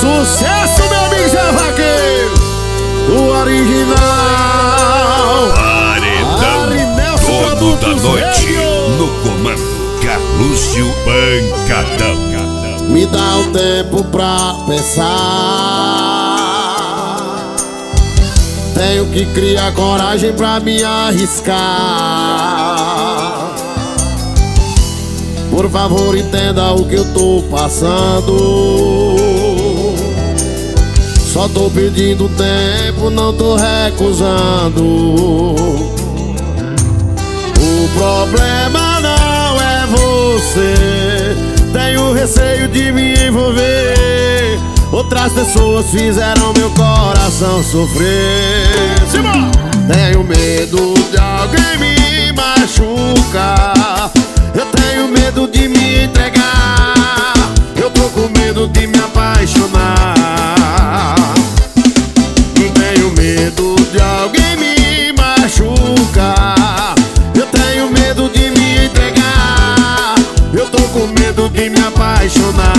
Sucesso, meu amigo Zé Vaqueiro, o original. Paredão, dono da noite, no comando Carlúcio Pancadão. Me dá um tempo pra pensar, tenho que criar coragem pra me arriscar. Por favor, entenda o que eu tô passando. Só tô pedindo tempo, não tô recusando. O problema não é você, tenho receio de me envolver. Outras pessoas fizeram meu coração sofrer. Tenho medo de alguém me machucar. Eu tenho medo de me entregar. Eu tô com medo de me apaixonar. Tenho medo de alguém me machucar. Eu tenho medo de me entregar. Eu tô com medo de me apaixonar.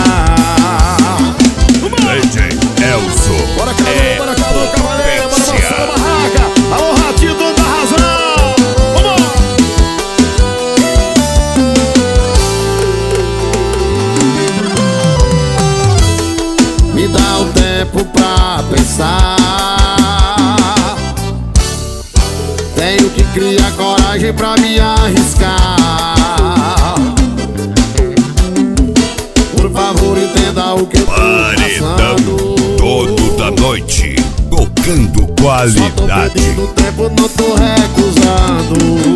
DJ Elzo. Bora cavaleiro, bora cavaleiro, bora dançar na barraca. Alô, ratinho, dono da razão. Vamos! Me dá um tempo pra pensar, tenho que criar coragem pra me arriscar. Por favor, entenda o que eu tô passando. Todo da noite, tocando qualidade. Só tô pedindo tempo, não tô recusando.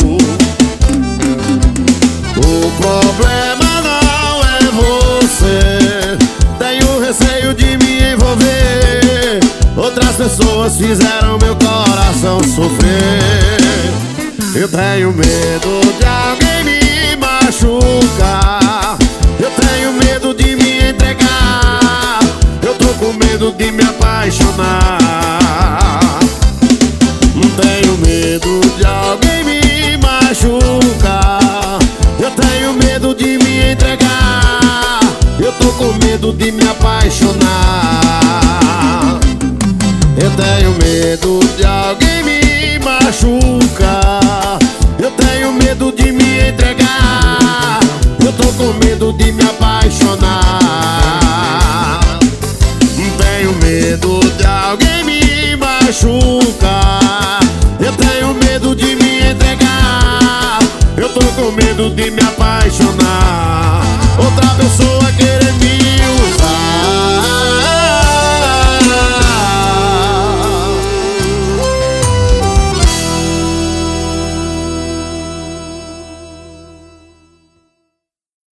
O problema não é você, tenho receio de me envolver. Outras pessoas fizeram meu coração sofrer. Eu tenho medo de alguém me machucar. Eu tenho medo de me entregar. Eu tô com medo de me apaixonar. Tenho medo de alguém me machucar. Eu tenho medo de me entregar. Eu tô com medo de me apaixonar.